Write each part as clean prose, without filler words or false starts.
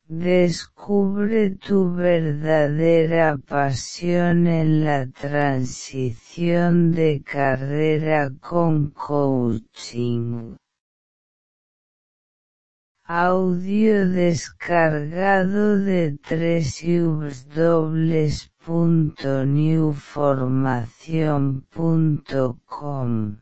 Descubre tu verdadera pasión en la transición de carrera con coaching. Audio descargado de www.newformacion.com.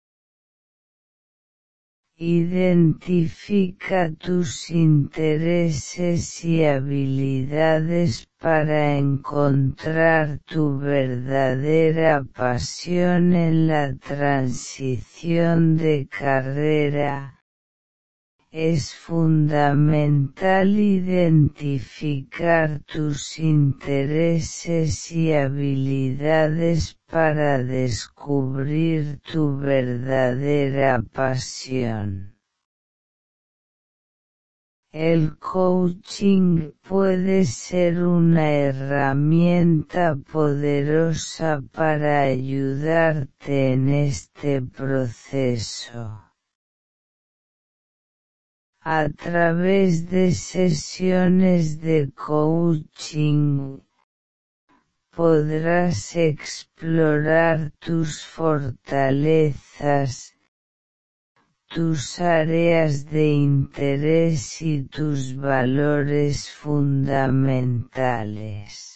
Identifica tus intereses y habilidades para encontrar tu verdadera pasión en la transición de carrera. Es fundamental identificar tus intereses y habilidades para descubrir tu verdadera pasión. El coaching puede ser una herramienta poderosa para ayudarte en este proceso. A través de sesiones de coaching, podrás explorar tus fortalezas, tus áreas de interés y tus valores fundamentales.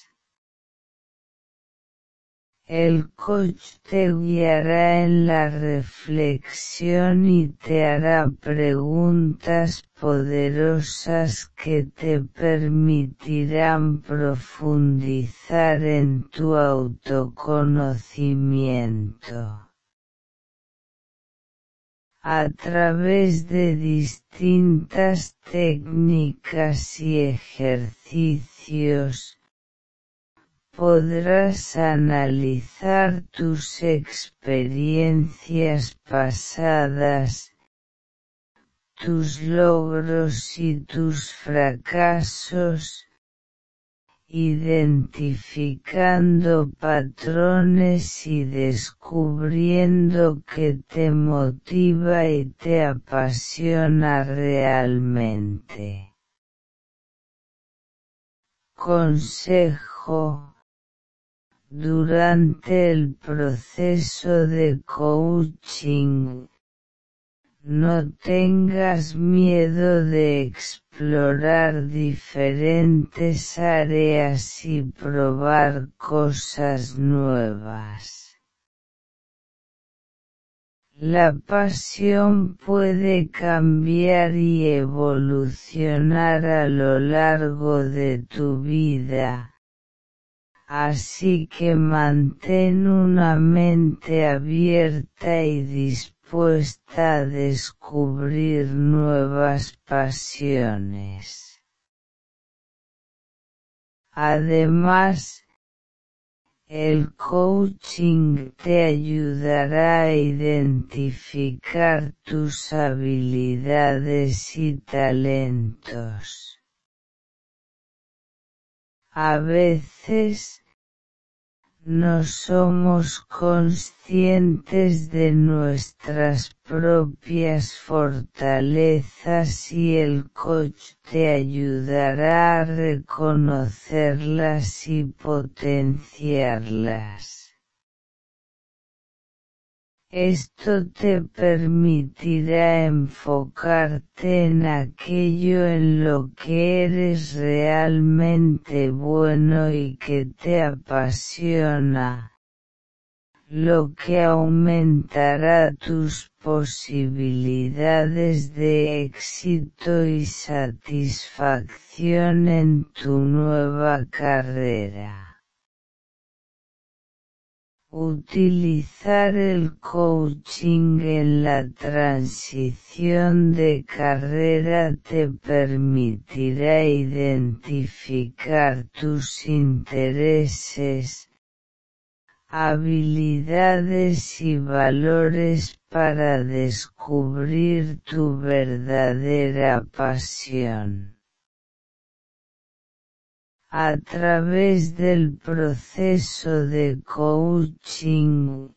El coach te guiará en la reflexión y te hará preguntas poderosas que te permitirán profundizar en tu autoconocimiento. A través de distintas técnicas y ejercicios, podrás analizar tus experiencias pasadas, tus logros y tus fracasos, identificando patrones y descubriendo qué te motiva y te apasiona realmente. Consejo: durante el proceso de coaching, no tengas miedo de explorar diferentes áreas y probar cosas nuevas. La pasión puede cambiar y evolucionar a lo largo de tu vida. Así que mantén una mente abierta y dispuesta a descubrir nuevas pasiones. Además, el coaching te ayudará a identificar tus habilidades y talentos. A veces, no somos conscientes de nuestras propias fortalezas y el coach te ayudará a reconocerlas y potenciarlas. Esto te permitirá enfocarte en aquello en lo que eres realmente bueno y que te apasiona, lo que aumentará tus posibilidades de éxito y satisfacción en tu nueva carrera. Utilizar el coaching en la transición de carrera te permitirá identificar tus intereses, habilidades y valores para descubrir tu verdadera pasión. A través del proceso de coaching,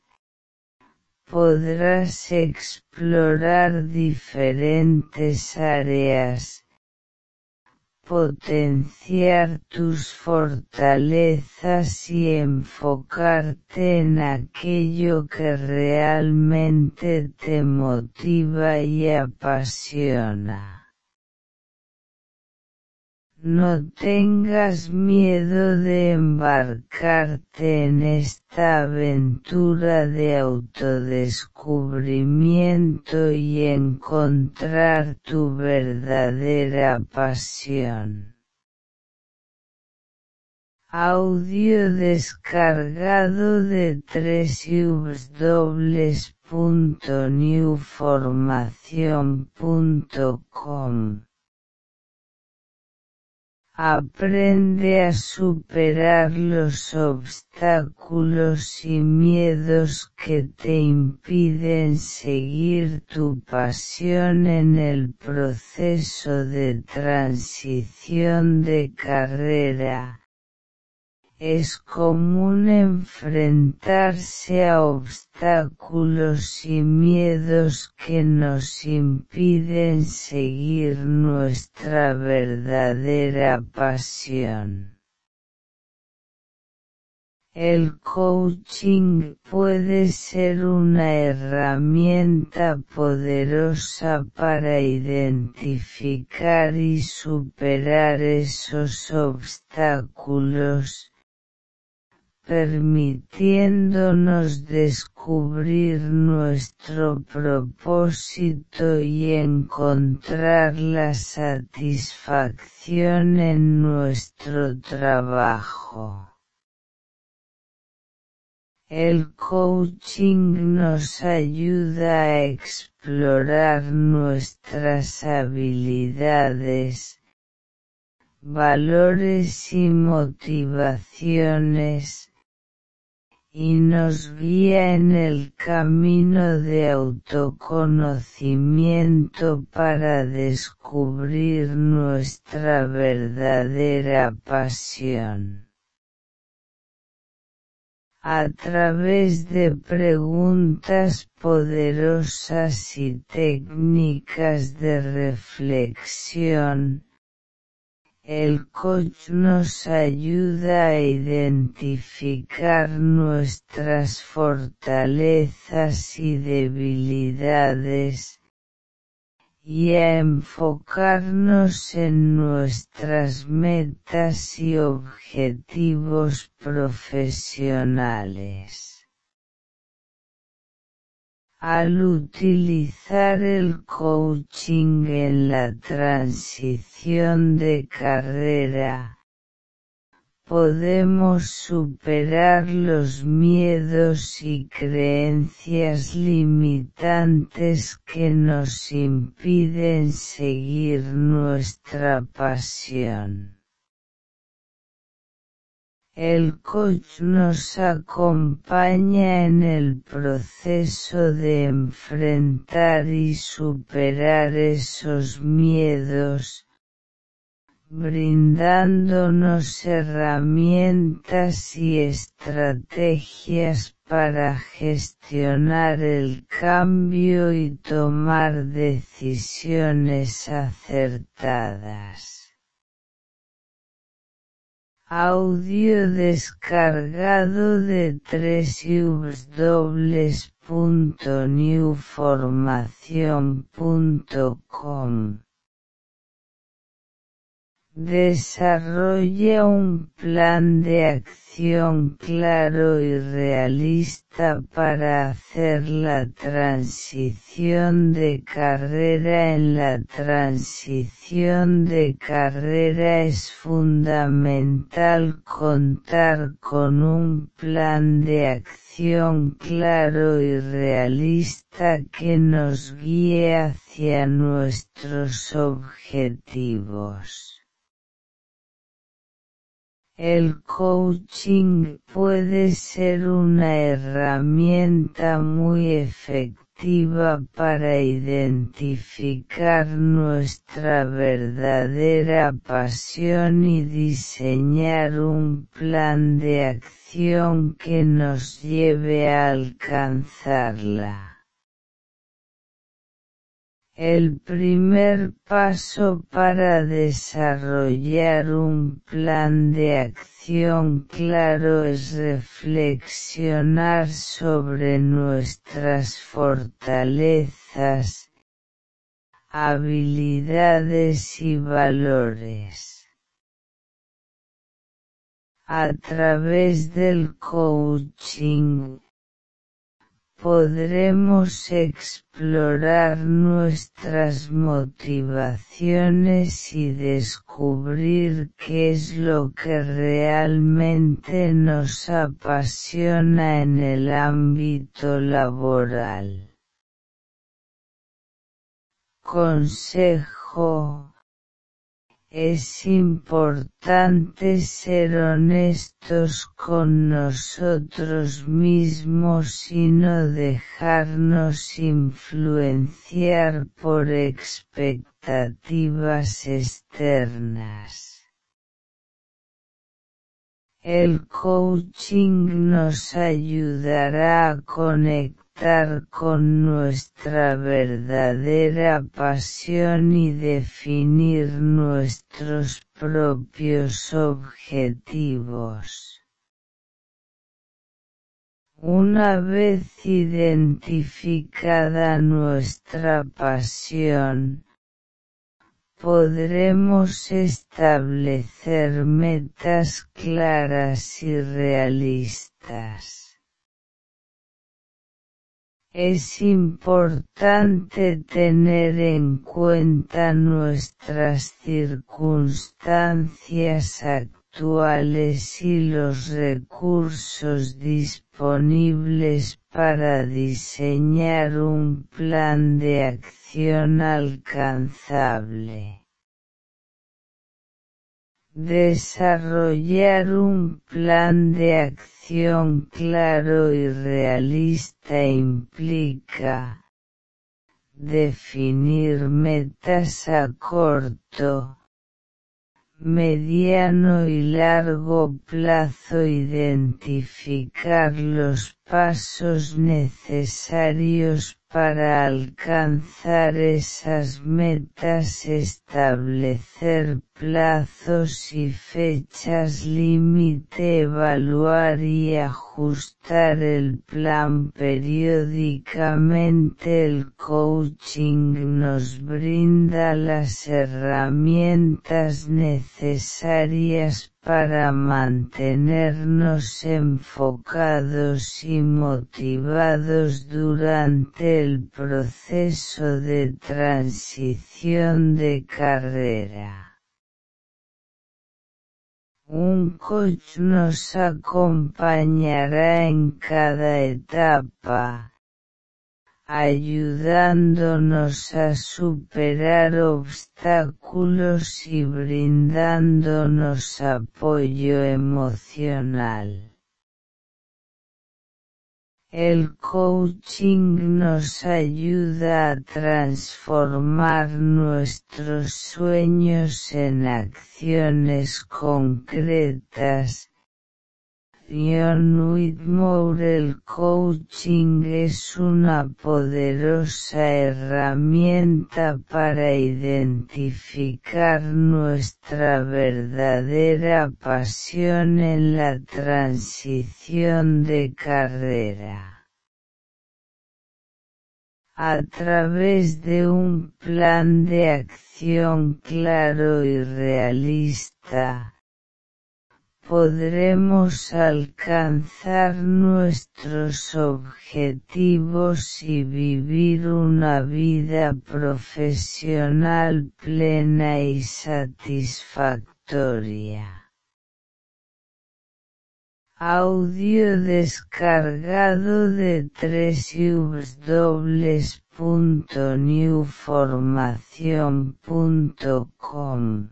podrás explorar diferentes áreas, potenciar tus fortalezas y enfocarte en aquello que realmente te motiva y apasiona. No tengas miedo de embarcarte en esta aventura de autodescubrimiento y encontrar tu verdadera pasión. Audio descargado de www.newformacion.com. Aprende a superar los obstáculos y miedos que te impiden seguir tu pasión en el proceso de transición de carrera. Es común enfrentarse a obstáculos y miedos que nos impiden seguir nuestra verdadera pasión. El coaching puede ser una herramienta poderosa para identificar y superar esos obstáculos, permitiéndonos descubrir nuestro propósito y encontrar la satisfacción en nuestro trabajo. El coaching nos ayuda a explorar nuestras habilidades, valores y motivaciones, y nos guía en el camino de autoconocimiento para descubrir nuestra verdadera pasión. A través de preguntas poderosas y técnicas de reflexión, el coach nos ayuda a identificar nuestras fortalezas y debilidades, y a enfocarnos en nuestras metas y objetivos profesionales. Al utilizar el coaching en la transición de carrera, podemos superar los miedos y creencias limitantes que nos impiden seguir nuestra pasión. El coach nos acompaña en el proceso de enfrentar y superar esos miedos, brindándonos herramientas y estrategias para gestionar el cambio y tomar decisiones acertadas. Audio descargado de www.newformacion.com. Desarrolla un plan de acción claro y realista para hacer la transición de carrera. En la transición de carrera es fundamental contar con un plan de acción claro y realista que nos guíe hacia nuestros objetivos. El coaching puede ser una herramienta muy efectiva para identificar nuestra verdadera pasión y diseñar un plan de acción que nos lleve a alcanzarla. El primer paso para desarrollar un plan de acción claro es reflexionar sobre nuestras fortalezas, habilidades y valores. A través del coaching, podremos explorar nuestras motivaciones y descubrir qué es lo que realmente nos apasiona en el ámbito laboral. Consejo: es importante ser honestos con nosotros mismos y no dejarnos influenciar por expectativas externas. El coaching nos ayudará a conectar con nuestra verdadera pasión y definir nuestros propios objetivos. Una vez identificada nuestra pasión, podremos establecer metas claras y realistas. Es importante tener en cuenta nuestras circunstancias actuales y los recursos disponibles para diseñar un plan de acción alcanzable. Desarrollar un plan de acción claro y realista implica definir metas a corto, mediano y largo plazo, identificar los pasos necesarios para alcanzar esas metas, establecer plazos y fechas límite, evaluar y ajustar el plan periódicamente. El coaching nos brinda las herramientas necesarias para mantenernos enfocados y motivados durante el proceso de transición de carrera. Un coach nos acompañará en cada etapa, ayudándonos a superar obstáculos y brindándonos apoyo emocional. El coaching nos ayuda a transformar nuestros sueños en acciones concretas. Whitmore: el coaching es una poderosa herramienta para identificar nuestra verdadera pasión en la transición de carrera. A través de un plan de acción claro y realista, podremos alcanzar nuestros objetivos y vivir una vida profesional plena y satisfactoria. Audio descargado de www.newformacion.com.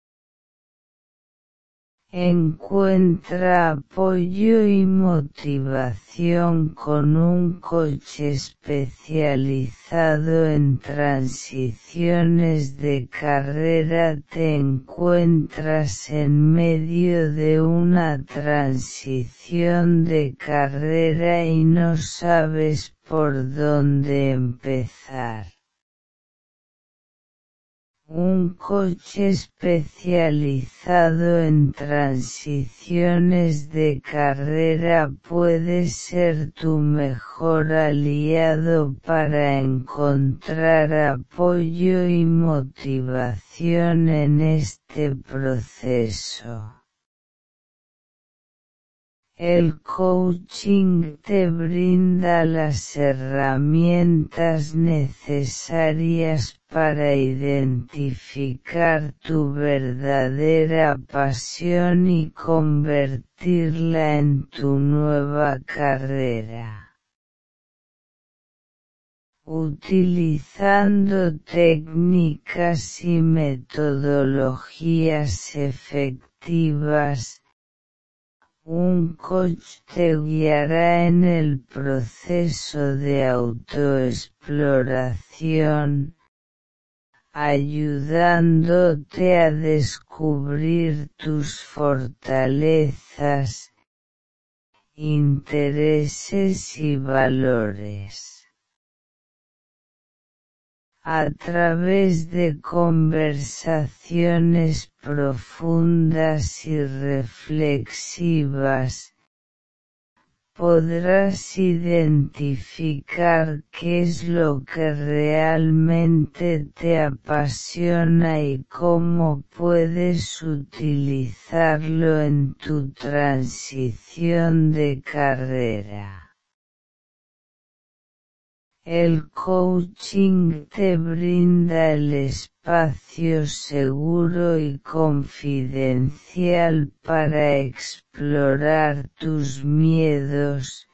Encuentra apoyo y motivación con un coach especializado en transiciones de carrera. Te encuentras en medio de una transición de carrera y no sabes por dónde empezar. Un coche especializado en transiciones de carrera puede ser tu mejor aliado para encontrar apoyo y motivación en este proceso. El coaching te brinda las herramientas necesarias para identificar tu verdadera pasión y convertirla en tu nueva carrera. Utilizando técnicas y metodologías efectivas, un coach te guiará en el proceso de autoexploración, ayudándote a descubrir tus fortalezas, intereses y valores. A través de conversaciones profundas y reflexivas, podrás identificar qué es lo que realmente te apasiona y cómo puedes utilizarlo en tu transición de carrera. El coaching te brinda el espacio seguro y confidencial para explorar tus miedos,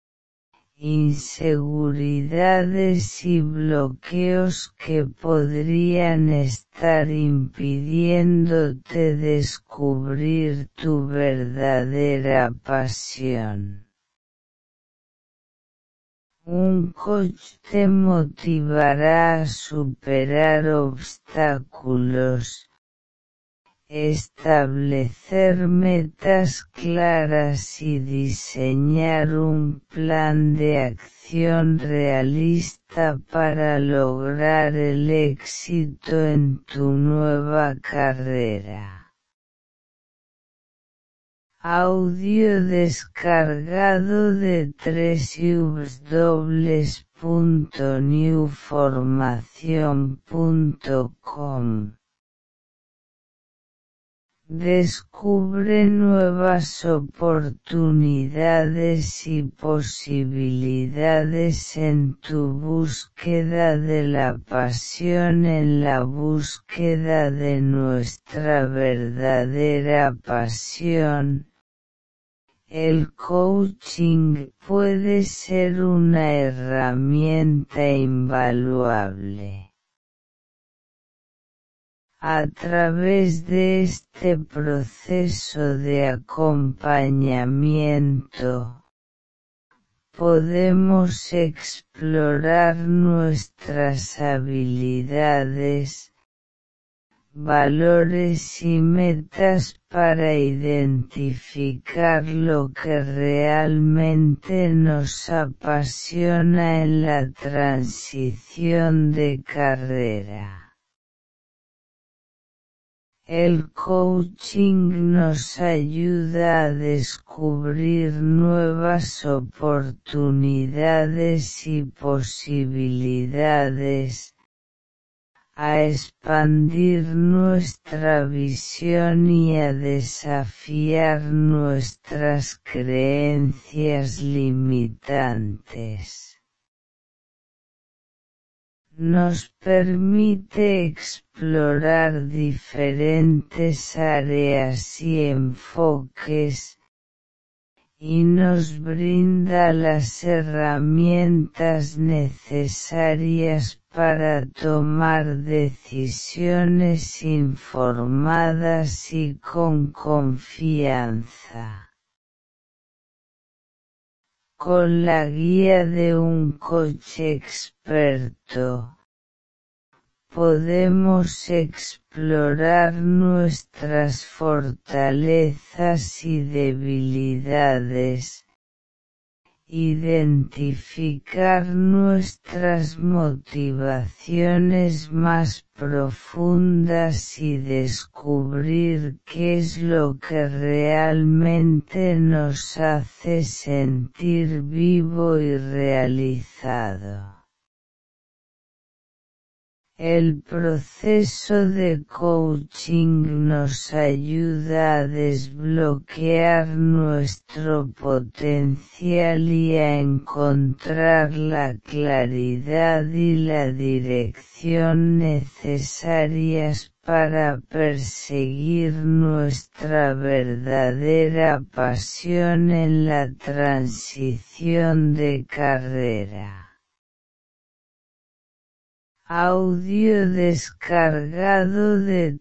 inseguridades y bloqueos que podrían estar impidiéndote descubrir tu verdadera pasión. Un coach te motivará a superar obstáculos, establecer metas claras y diseñar un plan de acción realista para lograr el éxito en tu nueva carrera. Audio descargado de www.newformacion.com. Descubre nuevas oportunidades y posibilidades en tu búsqueda de la pasión en la búsqueda de nuestra verdadera pasión. El coaching puede ser una herramienta invaluable. A través de este proceso de acompañamiento, podemos explorar nuestras habilidades, valores y metas para identificar lo que realmente nos apasiona en la transición de carrera. El coaching nos ayuda a descubrir nuevas oportunidades y posibilidades, a expandir nuestra visión y a desafiar nuestras creencias limitantes. Nos permite explorar diferentes áreas y enfoques, y nos brinda las herramientas necesarias para tomar decisiones informadas y con confianza. Con la guía de un coach experto, podemos explorar nuestras fortalezas y debilidades, identificar nuestras motivaciones más profundas y descubrir qué es lo que realmente nos hace sentir vivo y realizado. El proceso de coaching nos ayuda a desbloquear nuestro potencial y a encontrar la claridad y la dirección necesarias para perseguir nuestra verdadera pasión en la transición de carrera. Audio descargado de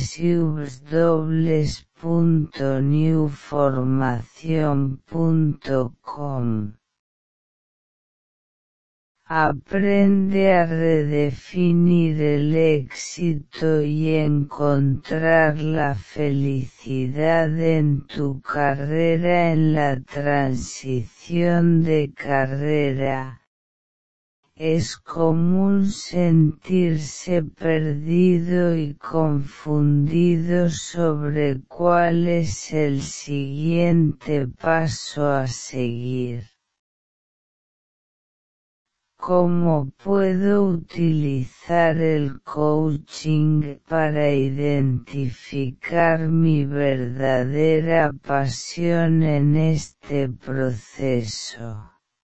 www.newformacion.com. Aprende a redefinir el éxito y encontrar la felicidad en tu carrera en la transición de carrera. Es común sentirse perdido y confundido sobre cuál es el siguiente paso a seguir. ¿Cómo puedo utilizar el coaching para identificar mi verdadera pasión en este proceso?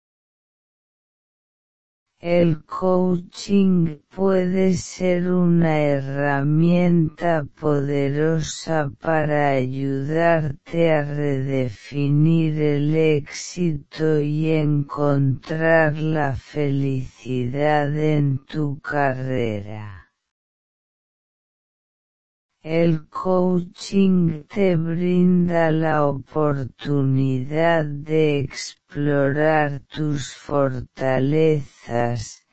El coaching puede ser una herramienta poderosa para ayudarte a redefinir el éxito y encontrar la felicidad en tu carrera. El coaching te brinda la oportunidad de explorar tus fortalezas,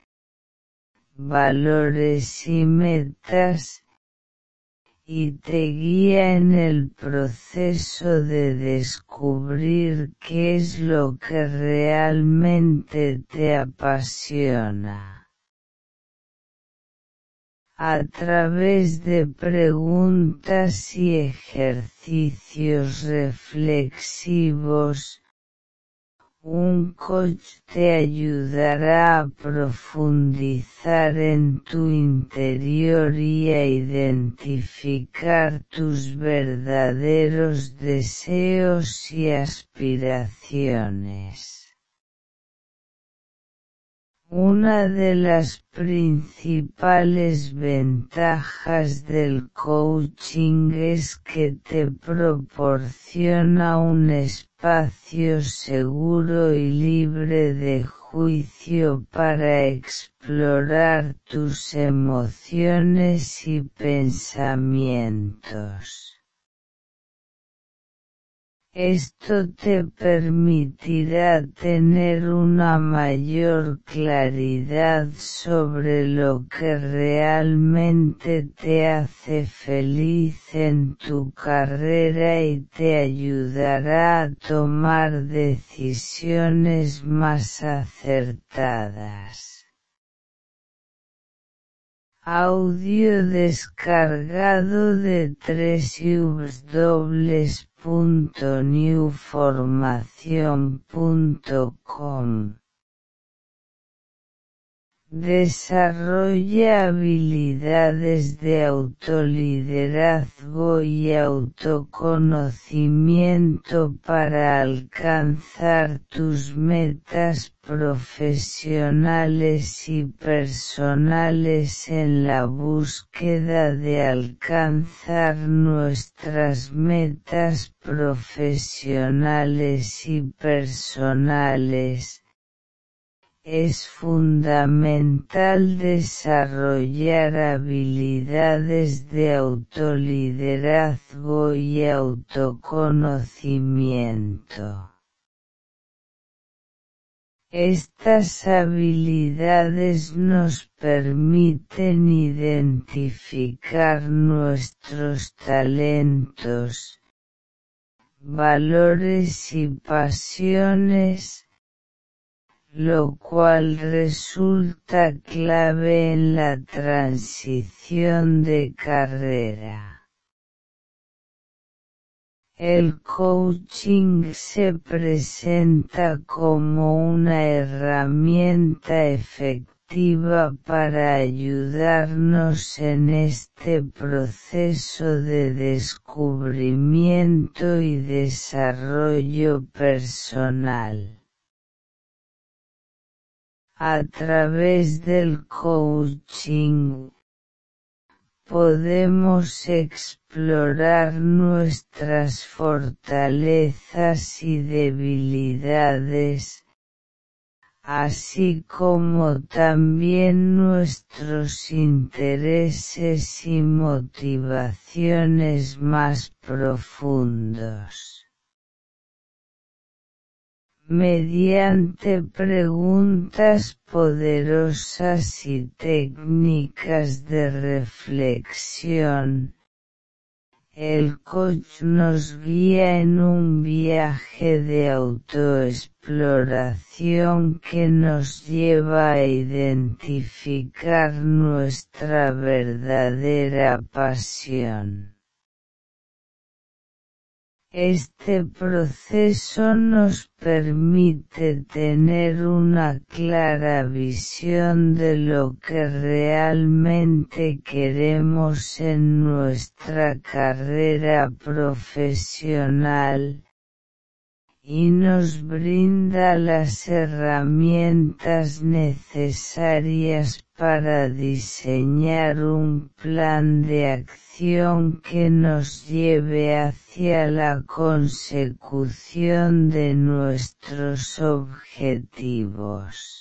valores y metas, y te guía en el proceso de descubrir qué es lo que realmente te apasiona. A través de preguntas y ejercicios reflexivos, un coach te ayudará a profundizar en tu interior y a identificar tus verdaderos deseos y aspiraciones. Una de las principales ventajas del coaching es que te proporciona un espacio seguro y libre de juicio para explorar tus emociones y pensamientos. Esto te permitirá tener una mayor claridad sobre lo que realmente te hace feliz en tu carrera y te ayudará a tomar decisiones más acertadas. Audio descargado de www.newformacion.com. Desarrolla habilidades de autoliderazgo y autoconocimiento para alcanzar tus metas profesionales y personales en la búsqueda de alcanzar nuestras metas profesionales y personales. Es fundamental desarrollar habilidades de autoliderazgo y autoconocimiento. Estas habilidades nos permiten identificar nuestros talentos, valores y pasiones, lo cual resulta clave en la transición de carrera. El coaching se presenta como una herramienta efectiva para ayudarnos en este proceso de descubrimiento y desarrollo personal. A través del coaching, podemos explorar nuestras fortalezas y debilidades, así como también nuestros intereses y motivaciones más profundos. Mediante preguntas poderosas y técnicas de reflexión, el coach nos guía en un viaje de autoexploración que nos lleva a identificar nuestra verdadera pasión. Este proceso nos permite tener una clara visión de lo que realmente queremos en nuestra carrera profesional, y nos brinda las herramientas necesarias para diseñar un plan de acción que nos lleve hacia la consecución de nuestros objetivos.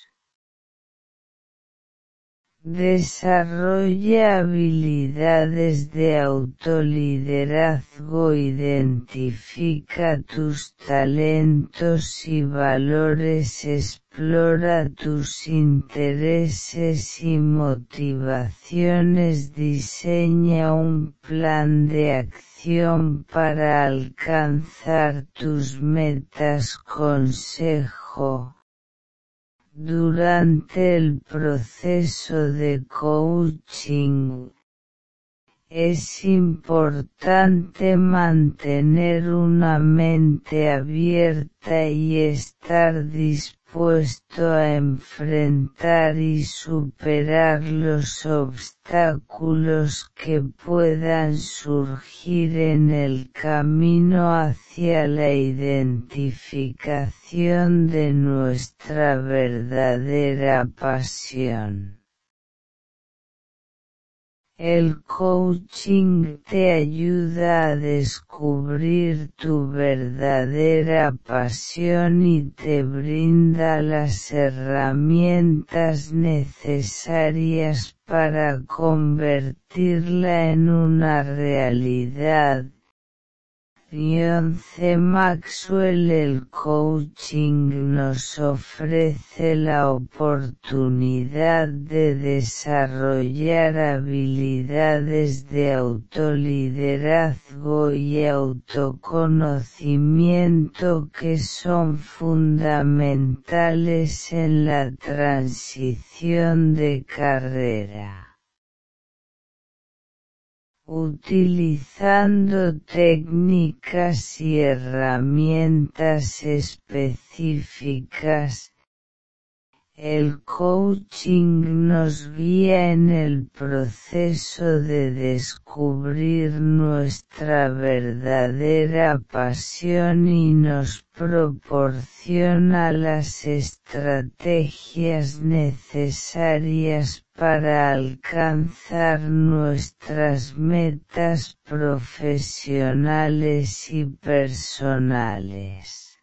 Desarrolla habilidades de autoliderazgo, identifica tus talentos y valores, explora tus intereses y motivaciones, diseña un plan de acción para alcanzar tus metas. Consejo: durante el proceso de coaching, es importante mantener una mente abierta y estar dispuesto a enfrentar y superar los obstáculos que puedan surgir en el camino hacia la identificación de nuestra verdadera pasión. El coaching te ayuda a descubrir tu verdadera pasión y te brinda las herramientas necesarias para convertirla en una realidad. John C. Maxwell. El coaching nos ofrece la oportunidad de desarrollar habilidades de autoliderazgo y autoconocimiento que son fundamentales en la transición de carrera. Utilizando técnicas y herramientas específicas, el coaching nos guía en el proceso de descubrir nuestra verdadera pasión y nos proporciona las estrategias necesarias para alcanzar nuestras metas profesionales y personales.